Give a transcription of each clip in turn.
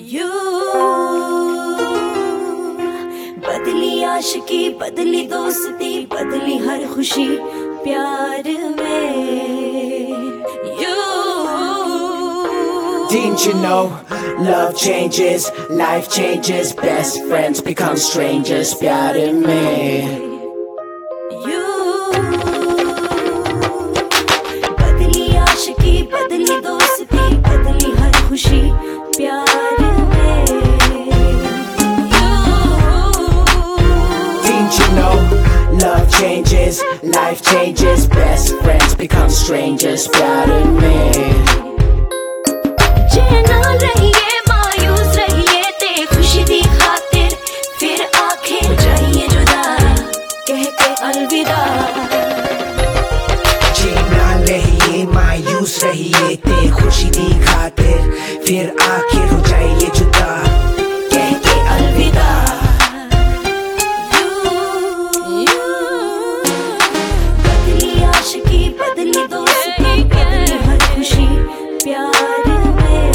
You बदली आशिकी, बदली दोस्ती, बदली हर खुशी प्यार में। You Didn't you know love changes, life changes, best friends become strangers, प्यार में। बदली आशिकी, बदली दोस्ती, बदली हर खुशी प्यार में। Didn't you know love changes, life changes, best friends become strangers, प्यार में। चैन रहिए, मायूस रहिए, ते खुशी दी खातिर, फिर आखिर जाइए जुदा, कह के अलविदा। जीना रहिए, मायूस रहिए, ते खुशी दी खातिर, फिर आखिर हो जाइए जुदा, कह के अलविदा। बदली आशिकी, बदली दोस्ती, बदली हर खुशी प्यार में।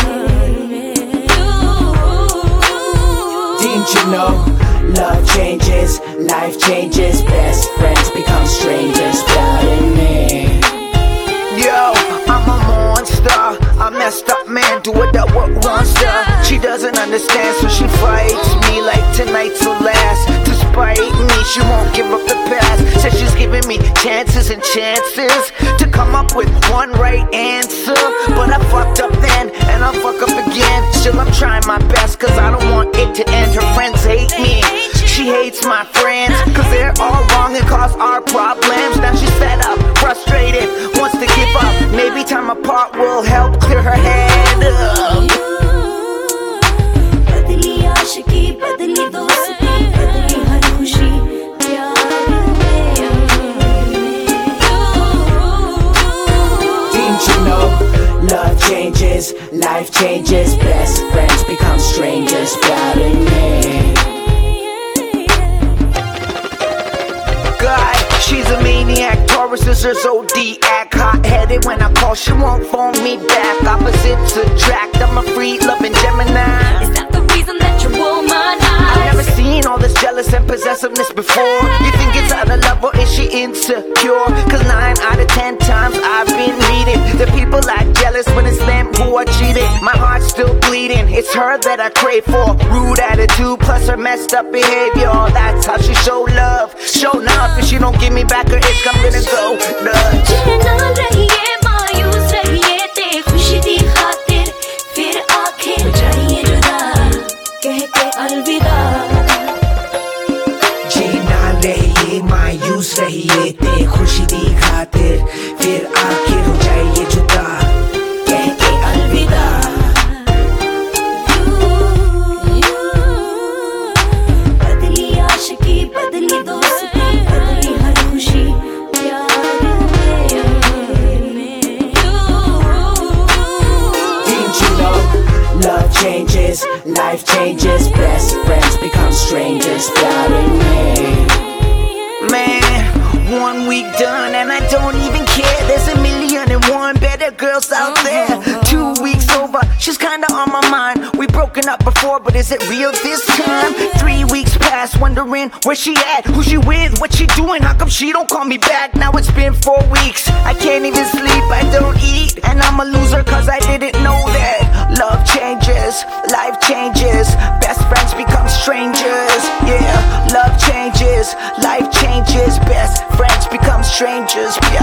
Didn't you know love changes, life changes, best friends become strangers, प्यार में। Yo, I'm a monster, a messed up man, do it that what wants her. She doesn't understand, so she fights me like tonight's the last. To spite me, she won't give up the past. Says she's giving me chances and chances to come up with one right answer. But I fucked up then, and I'll fuck up again. Still I'm trying my best, cause I don't want it to end. Her friends hate me, she hates my friends, cause they're all wrong and cause our problems. Now she's fed up, frustrated, wants to give up. Maybe time apart will help clear her head up. बदली आशिकी, बदली दोस्ती, बदली हर खुशी प्यार में। Didn't you know love changes, life changes, best friends become strangers, प्यार में। God, she's a maniac, Taurus is her zodiac. Hot-headed when I call, she won't phone me back. Opposites attract, I'm a free-loving Gemini. Is that the reason that you're womanized? I've never seen all this jealous and possessiveness before. You think it's out of love or is she insecure? Cause 9 out of 10 times I've been reading the people act jealous when it's them who are cheating. My heart's still bleeding, it's her that I crave for. Rude attitude plus her messed up behavior, that's how she show love. Show enough, if she don't give me back her itch, I'm gonna go nuts. चैन रहिए, मायूस रहिए, ते खुशी दी खातिर, फिर आखिर जाइए जुदा, कह के अलविदा। जीना रहिए, मायूस रहिए, ते खुशी दी खातिर, फिर आखिर हो जाइए जुदा, कह के अलविदा। बदली आशिकी, बदली दोस्ती, बदली हर खुशी प्यार में। Didn't you know love changes, life changes, best friends become strangers, प्यार में। Man, 1 week done and I don't even care. There's 1,000,001 better girls out there. 2 weeks over, she's kinda on my mind. We broken up before, but is it real this time? 3 weeks past, wondering where she at, who she with, what she doing, how come she don't call me back? Now it's been 4 weeks, I can't even sleep, I don't eat, and I'm a loser cause I didn't know that. Love changes, life changes, best friends become strangers. Yeah, love changes, life changes, best friends become strangers.